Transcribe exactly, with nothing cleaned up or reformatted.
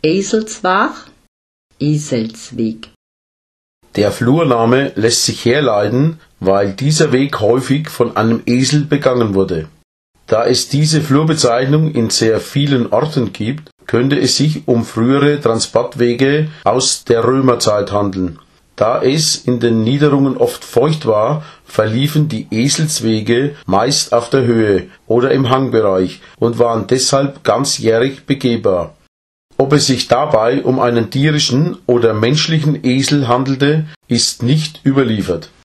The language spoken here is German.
Eselswach, Eselsweg. Der Flurname lässt sich herleiten, weil dieser Weg häufig von einem Esel begangen wurde. Da es diese Flurbezeichnung in sehr vielen Orten gibt, könnte es sich um frühere Transportwege aus der Römerzeit handeln. Da es in den Niederungen oft feucht war, verliefen die Eselswege meist auf der Höhe oder im Hangbereich und waren deshalb ganzjährig begehbar. Ob es sich dabei um einen tierischen oder menschlichen Esel handelte, ist nicht überliefert.